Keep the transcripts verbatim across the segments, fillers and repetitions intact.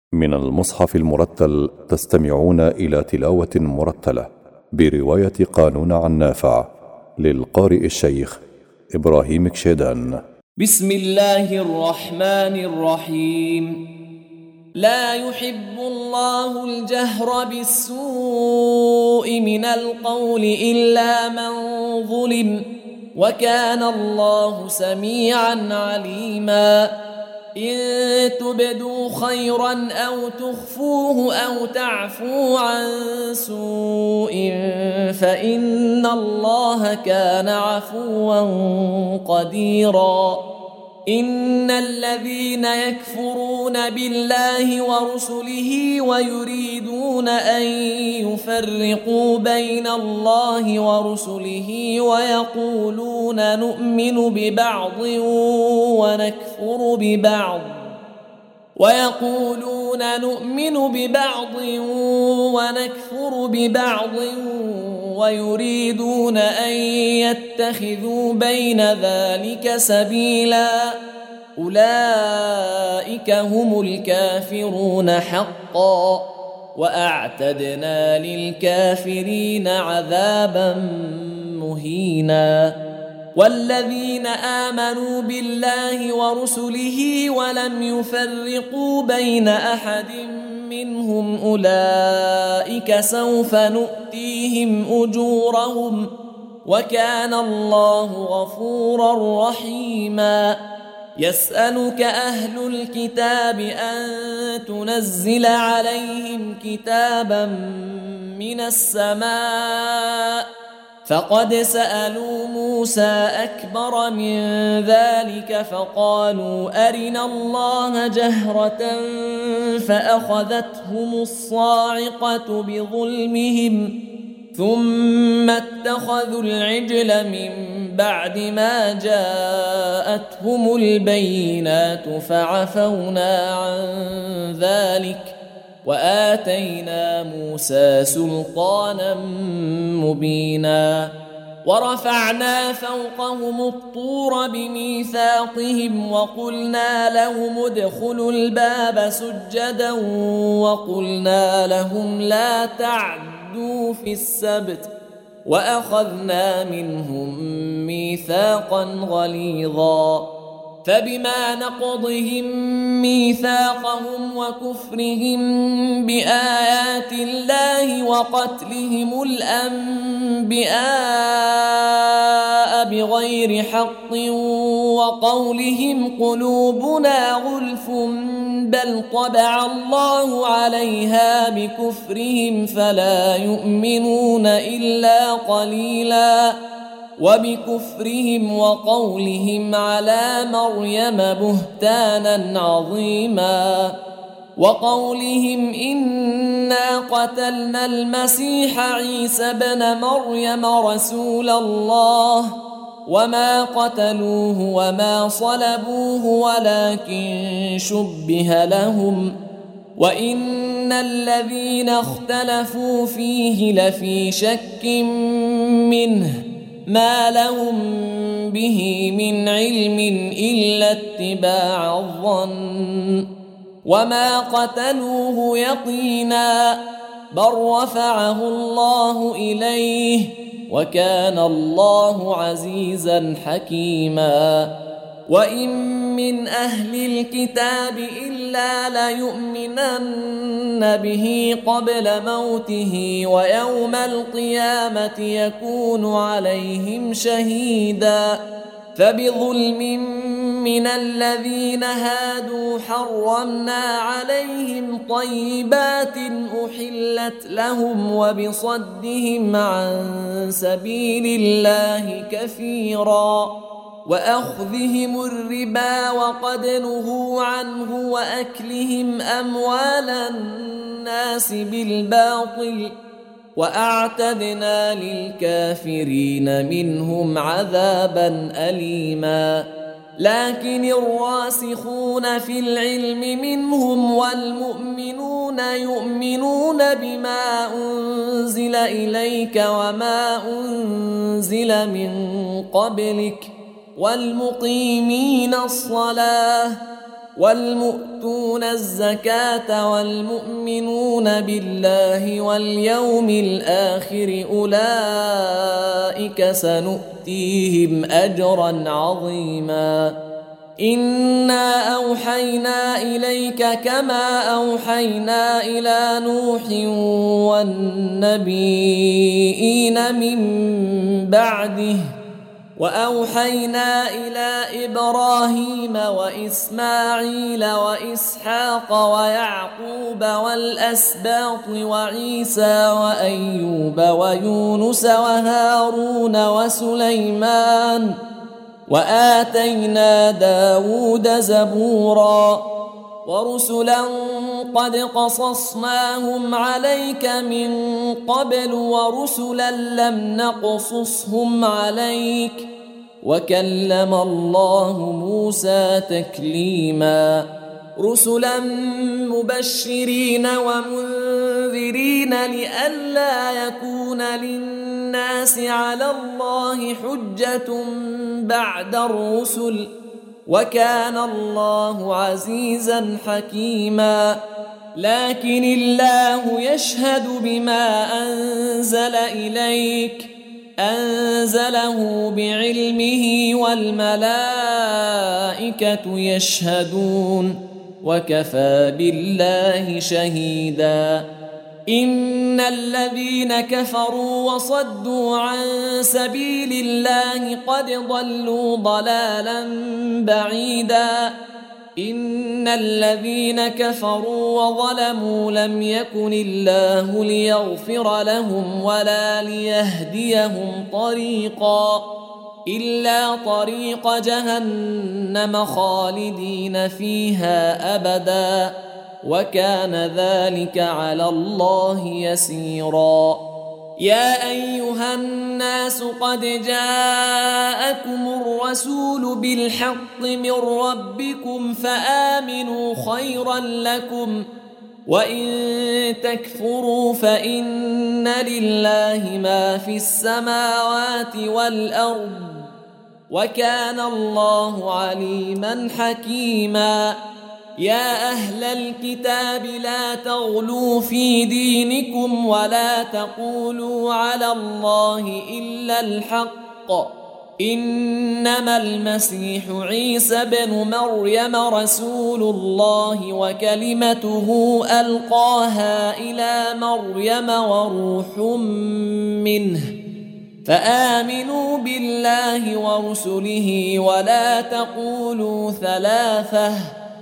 من المصحف المرتل تستمعون إلى تلاوة مرتلة برواية قانون عن نافع للقارئ الشيخ إبراهيم كشيدان. بسم الله الرحمن الرحيم. لا يحب الله الجهر بالسوء من القول إلا من ظلم، وكان الله سميعا عليما. إن تبدوا خيرا أو تخفوه أو تعفو عن سوء فإن الله كان عفوا قديرا. إن الذين يكفرون بالله ورسله ويريدون أن يفرقوا بين الله ورسله ويقولون نؤمن ببعض ونكفر ببعض ويقولون نؤمن ببعض ونكفر ببعض ويريدون أن يتخذوا بين ذلك سبيلا، أولئك هم الكافرون حقا، وأعتدنا للكافرين عذابا مهينا. والذين آمنوا بالله ورسله ولم يفرقوا بين أحد منهم أولئك سوف نؤتيهم أجورهم، وكان الله غفورا رحيما. يسألك أهل الكتاب أن تنزل عليهم كتابا من السماء، فقد سألوا موسى أكبر من ذلك فقالوا أرنا الله جهرة فأخذتهم الصاعقة بظلمهم ثم اتخذوا العجل من بعد ما جاءتهم البينات فعفونا عن ذلك وآتينا موسى سلطانا مبينا. ورفعنا فوقهم الطور بميثاقهم وقلنا لهم ادخلوا الباب سجدا وقلنا لهم لا تعدوا في السبت وأخذنا منهم ميثاقا غليظا. فبما نقضهم ميثاقهم وكفرهم بآيات الله وقتلهم الأنبياء بغير حق وقولهم قلوبنا غلف بل طبع الله عليها بكفرهم فلا يؤمنون إلا قليلا. وبكفرهم وقولهم على مريم بهتانا عظيما. وقولهم إنا قتلنا المسيح عيسى ابن مريم رسول الله وما قتلوه وما صلبوه ولكن شبه لهم وإن الذين اختلفوا فيه لفي شك منه ما لهم به من علم إلا اتباع الظن وما قتلوه يقينا بل رفعه الله إليه وكان الله عزيزا حكيما. وإن من أهل الكتاب إلا ليؤمنن به قبل موته ويوم القيامة يكون عليهم شهيدا. فبظلم من الذين هادوا حرمنا عليهم طيبات أحلت لهم وبصدهم عن سبيل الله كثيرا وأخذهم الربا وقد نهوا عنه وأكلهم أموال الناس بالباطل وأعتدنا للكافرين منهم عذابا أليما. لكن الراسخون في العلم منهم والمؤمنون يؤمنون بما أنزل إليك وما أنزل من قبلك والمقيمين الصلاة والمؤتون الزكاة والمؤمنون بالله واليوم الآخر أولئك سنؤتيهم أجرا عظيما. إنا أوحينا إليك كما أوحينا إلى نوح والنبيين من بعده، وأوحينا إلى إبراهيم وإسماعيل وإسحاق ويعقوب والأسباط وعيسى وأيوب ويونس وهارون وسليمان، وآتينا داود زبورا، ورسلا قد قصصناهم عليك من قبل ورسلا لم نقصصهم عليك، وكلم الله موسى تكليما. رسلا مبشرين ومنذرين لئلا يكون للناس على الله حجة بعد الرسل، وكان الله عزيزا حكيما. لكن الله يشهد بما أنزل إليك، أنزله بعلمه والملائكة يشهدون، وكفى بالله شهيدا. إن الذين كفروا وصدوا عن سبيل الله قد ضلوا ضلالا بعيدا. إن الذين كفروا وظلموا لم يكن الله ليغفر لهم ولا ليهديهم طريقا إلا طريق جهنم خالدين فيها أبدا، وكان ذلك على الله يسيرا. يا أيها الناس قد جاءكم الرسول بالحق من ربكم فآمنوا خيرا لكم، وإن تكفروا فإن لله ما في السماوات والأرض، وكان الله عليما حكيما. يا أهل الكتاب لا تغلوا في دينكم ولا تقولوا على الله إلا الحق، إنما المسيح عيسى بن مريم رسول الله وكلمته ألقاها إلى مريم وروح منه، فآمنوا بالله ورسله ولا تقولوا ثلاثة،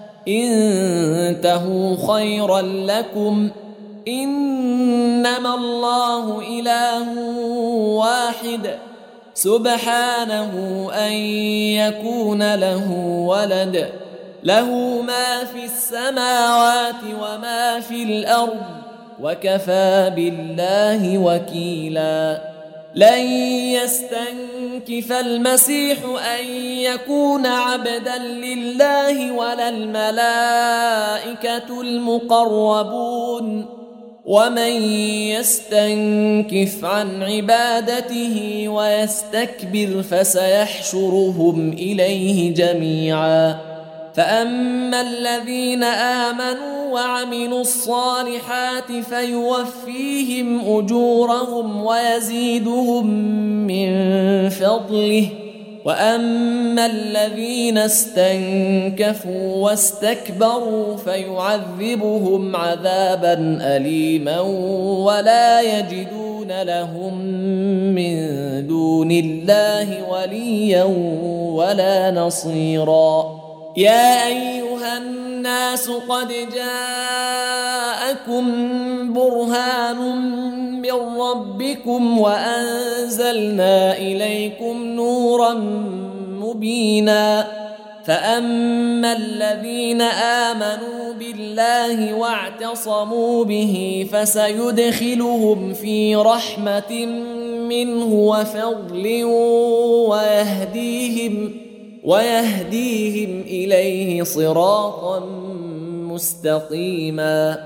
انتهوا خيرا لكم، إنما الله إله واحد سبحانه أن يكون له ولد، له ما في السماوات وما في الأرض، وكفى بالله وكيلا. لن يستنكف المسيح أن يكون عبدا لله ولا الملائكة المقربون، ومن يستنكف عن عبادته ويستكبر فسيحشرهم إليه جميعا. فأما الذين آمنوا وعملوا الصالحات فيوفيهم أجورهم ويزيدهم من فضله، وأما الذين استنكفوا واستكبروا فيعذبهم عذابا أليما ولا يجدون لهم من دون الله وليا ولا نصيرا. يا أيها الناس قد جاءكم برهان من ربكم وأنزلنا إليكم نورا مبينا. فأما الذين آمنوا بالله واعتصموا به فسيدخلهم في رحمة منه وفضل ويهديهم ويهديهم إليه صراطا مستقيما.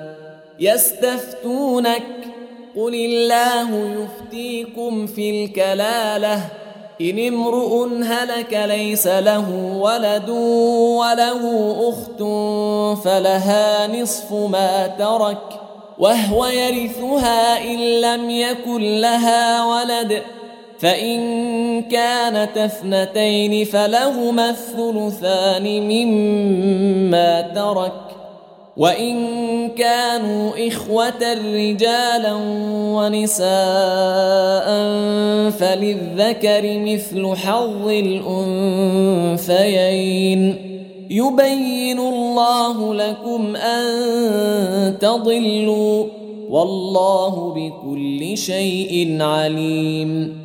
يستفتونك قل الله يفتيكم في الكلالة إن امرؤ هلك ليس له ولد وله أخت فلها نصف ما ترك وهو يرثها إن لم يكن لها ولد، فإن كانت اثنتين فلهما الثلثان مما ترك، وإن كانوا إخوة رجالا ونساء فللذكر مثل حظ الأنثيين، يبين الله لكم أن تضلوا والله بكل شيء عليم.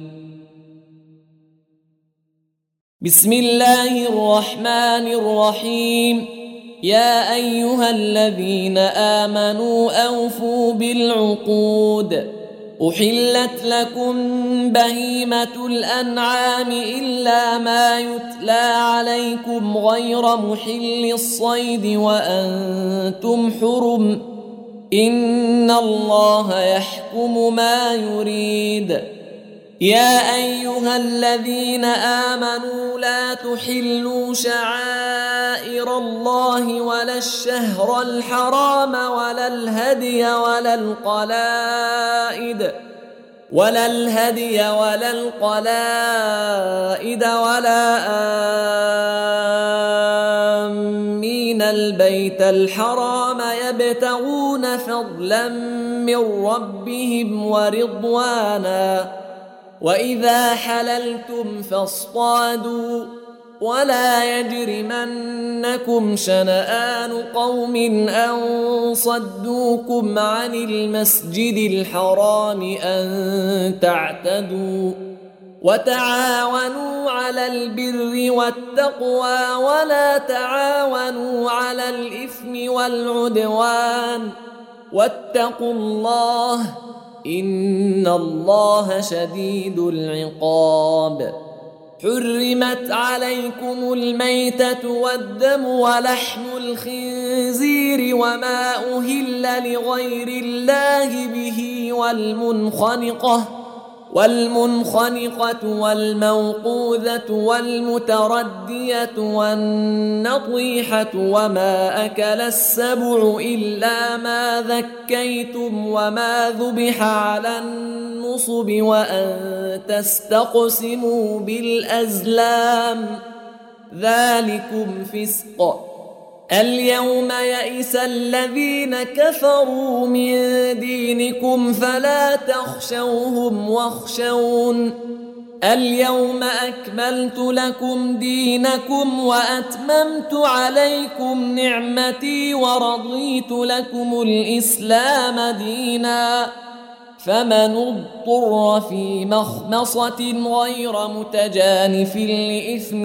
بسم الله الرحمن الرحيم. يا أيها الذين آمنوا أوفوا بالعقود، أحلت لكم بهيمة الأنعام إلا ما يتلى عليكم غير محل الصيد وأنتم حرم، إن الله يحكم ما يريد. يا أيها الذين آمنوا لا تحلوا شعائر الله ولا الشهر الحرام ولا الهدي ولا القلائد ولا الهدي ولا القلائد ولا آمين البيت الحرام يبتغون فضلا من ربهم ورضوانا، وإذا حللتم فاصطادوا ولا يجرمنكم شنآن قوم أن صدوكم عن المسجد الحرام أن تعتدوا، وتعاونوا على البر والتقوى ولا تعاونوا على الإثم والعدوان، واتقوا الله إن الله شديد العقاب. حرمت عليكم الميتة والدم ولحم الخنزير وما أهل لغير الله به والمنخنقة والمنخنقة والموقوذة والمتردية والنطيحة وما أكل السبع إلا ما ذكيتم وما ذبح على النصب وأن تستقسموا بالأزلام، ذلكم فسق. اليوم يئس الذين كفروا من دينكم فلا تخشوهم واخشون، اليوم أكملت لكم دينكم وأتممت عليكم نعمتي ورضيت لكم الإسلام دينا، فمن اضطر في مخمصة غير متجانف لإثم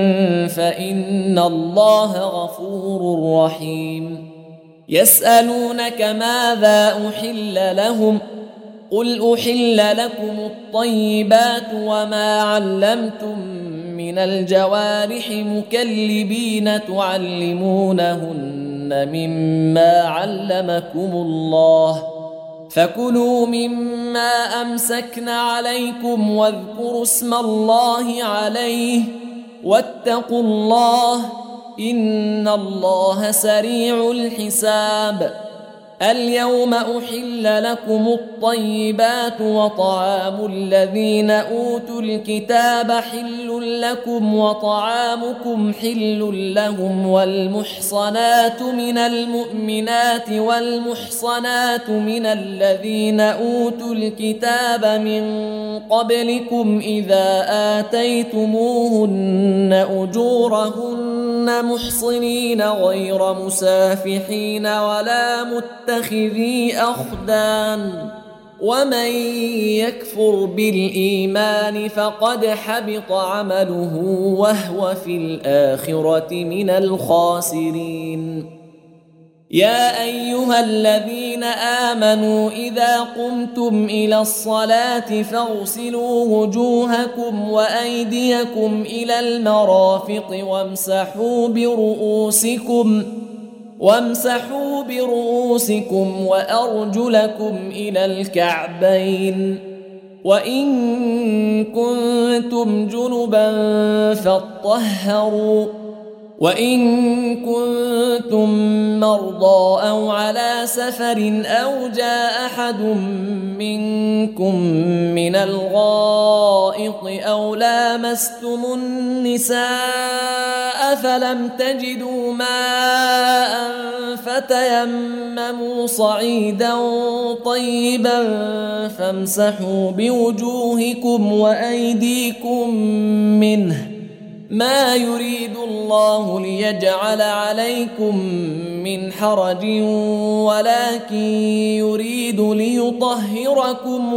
فإن الله غفور رحيم. يسألونك ماذا أحل لهم، قل أحل لكم الطيبات وما علمتم من الجوارح مكلبين تعلمونهن مما علمكم الله، فكلوا مما أمسكن عليكم واذكروا اسم الله عليه واتقوا الله إن الله سريع الحساب. اليوم أحل لكم الطيبات وطعام الذين أوتوا الكتاب حل لكم وطعامكم حل لهم، والمحصنات من المؤمنات والمحصنات من الذين أوتوا الكتاب من قبلكم إذا آتيتموهن أجورهن محصنين غير مسافحين ولا متخذي أخدان، ومن يكفر بالإيمان فقد حبط عمله وهو في الآخرة من الخاسرين. يا أيها الذين آمنوا إذا قمتم إلى الصلاة فاغسلوا وجوهكم وأيديكم إلى المرافق وامسحوا برؤوسكم وامسحوا برؤوسكم وأرجلكم إلى الكعبين، وإن كنتم جنبا فاطهروا وإن كنتم مرضى أو على سفر أو جاء أحد منكم من الغائط أو لامستم النساء فلم تجدوا ماء فتيمموا صعيدا طيبا فامسحوا بوجوهكم وأيديكم منه ما يريد الله ليجعل عليكم من حرج ولكن يريد ليطهركم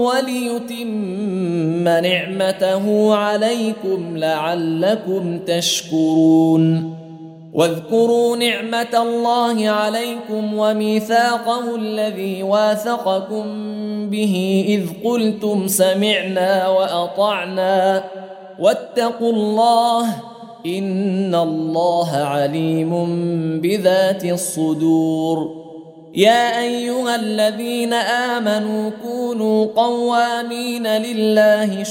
وليتم نعمته عليكم لعلكم تشكرون. واذكروا نعمة الله عليكم وميثاقه الذي واثقكم به إذ قلتم سمعنا وأطعنا واتقوا الله إن الله عليم بذات الصدور. يا أيها الذين آمنوا كونوا قوامين لله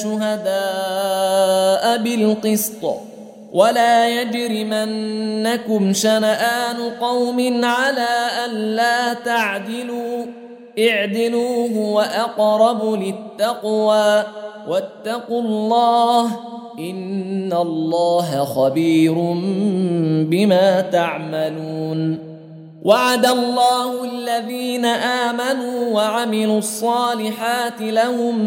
شهداء بالقسط ولا يجرمنكم شنآن قوم على ألا تعدلوا اعدلوا هو أقرب للتقوى واتقوا الله إن الله خبير بما تعملون. وعد الله الذين آمنوا وعملوا الصالحات لهم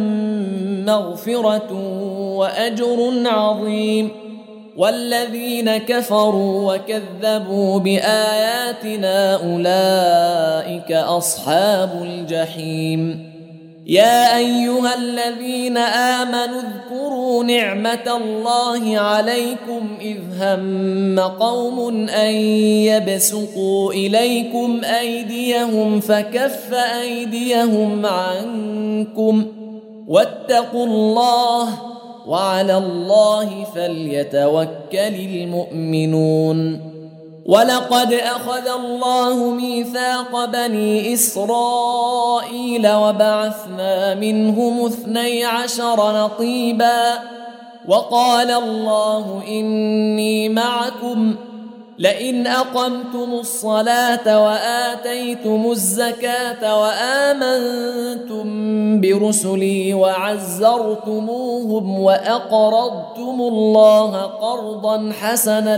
مغفرة وأجر عظيم والذين كفروا وكذبوا بآياتنا أولئك أصحاب الجحيم. يا أيها الذين آمنوا اذكروا نعمة الله عليكم إذ هم قوم أن يبسطوا إليكم أيديهم فكف أيديهم عنكم واتقوا الله وعلى الله فليتوكل المؤمنون. ولقد أخذ الله ميثاق بني إسرائيل وبعثنا منهم اثني عشر نقيبا وقال الله إني معكم لئن أقمتم الصلاة وآتيتم الزكاة وآمنتم برسلي وعزرتموهم وأقرضتم الله قرضا حسنا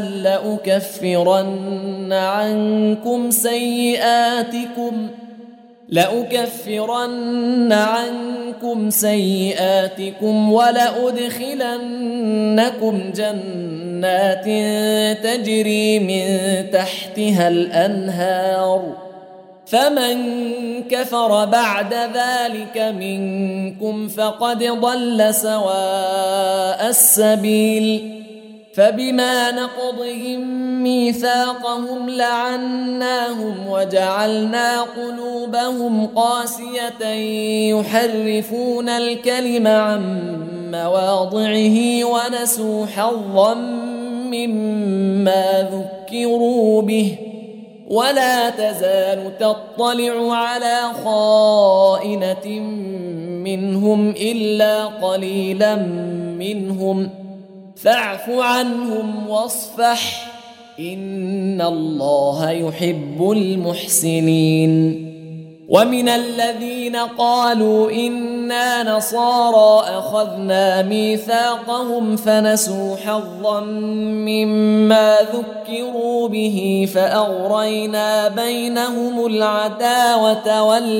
لأكفرن عنكم سيئاتكم لأكفرن عنكم سيئاتكم ولأدخلنكم جنات تجري من تحتها الأنهار فمن كفر بعد ذلك منكم فقد ضل سواء السبيل. فبما نقضهم ميثاقهم لعناهم وجعلنا قلوبهم قاسية يحرفون الكلم عن مواضعه ونسوا حظا مما ذكروا به ولا تزال تطلع على خائنة منهم إلا قليلا منهم فاعف عنهم واصفح إن الله يحب المحسنين. ومن الذين قالوا إنا نصارى أخذنا ميثاقهم فنسوا حظا مما ذكروا به فأغرينا بينهم العداوة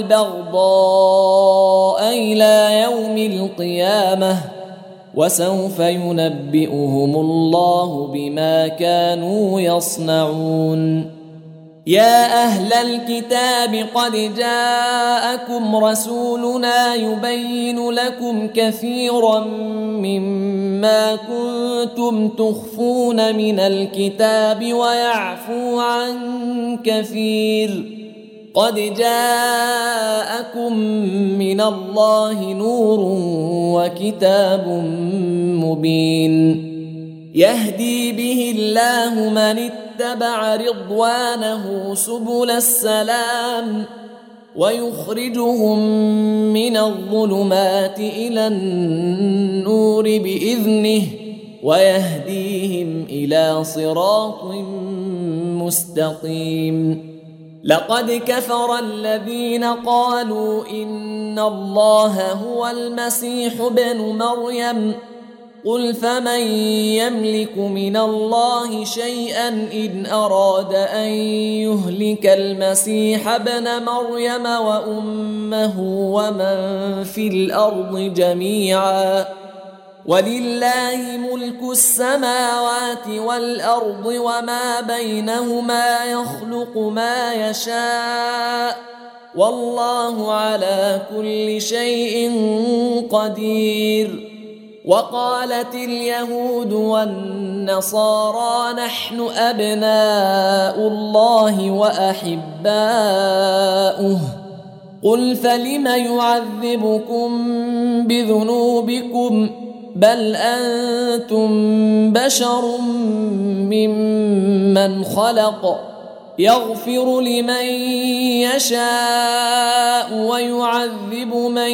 والبغضاء إلى يوم القيامة وسوف ينبئهم الله بما كانوا يصنعون. يا أهل الكتاب قد جاءكم رسولنا يبين لكم كثيرا مما كنتم تخفون من الكتاب ويعفو عن كثير قد جاءكم من الله نور وكتاب مبين يهدي به الله من اتبع رضوانه سبل السلام ويخرجهم من الظلمات إلى النور بإذنه ويهديهم إلى صراط مستقيم. لقد كفر الذين قالوا إن الله هو المسيح ابن مريم قل فمن يملك من الله شيئا إن أراد أن يهلك المسيح ابن مريم وأمه ومن في الأرض جميعا ولله ملك السماوات والأرض وما بينهما يخلق ما يشاء والله على كل شيء قدير. وقالت اليهود والنصارى نحن أبناء الله وأحباؤه قل فلم يعذبكم بذنوبكم بل أنتم بشر ممن خلق يغفر لمن يشاء ويعذب من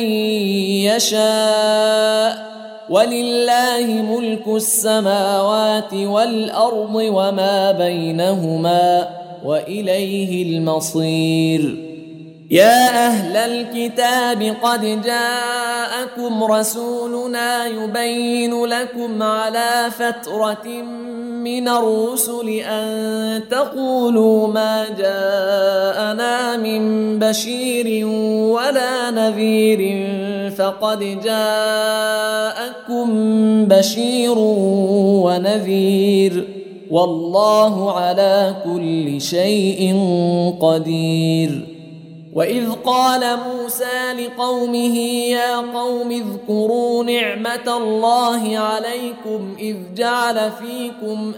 يشاء ولله ملك السماوات والأرض وما بينهما وإليه المصير. يا أهل الكتاب قد جاءكم رسولنا يبين لكم على فترة من الرسل أن تقولوا ما جاءنا من بشير ولا نذير فقد جاءكم بشير ونذير والله على كل شيء قدير. وإذ قال موسى لقومه يا قوم اذكروا نعمة الله عليكم إذ جعل فيكم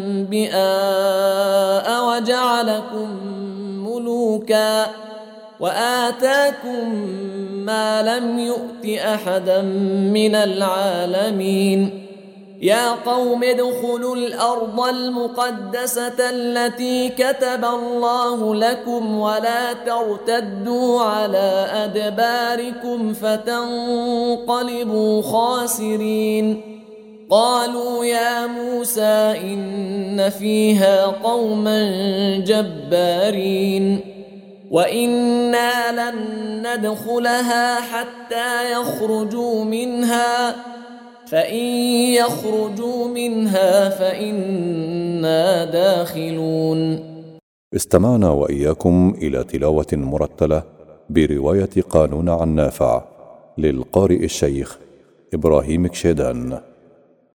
أنبياء وجعلكم ملوكا وآتاكم ما لم يؤت أحدا من العالمين. يا قوم ادخلوا الأرض المقدسة التي كتب الله لكم ولا ترتدوا على أدباركم فتنقلبوا خاسرين. قالوا يا موسى إن فيها قوما جبارين وإنا لن ندخلها حتى يخرجوا منها فإن يخرجوا منها فإنا داخلون. استمعنا وإياكم إلى تلاوة مرتلة برواية قانون عن نافع للقارئ الشيخ إبراهيم كشيدان.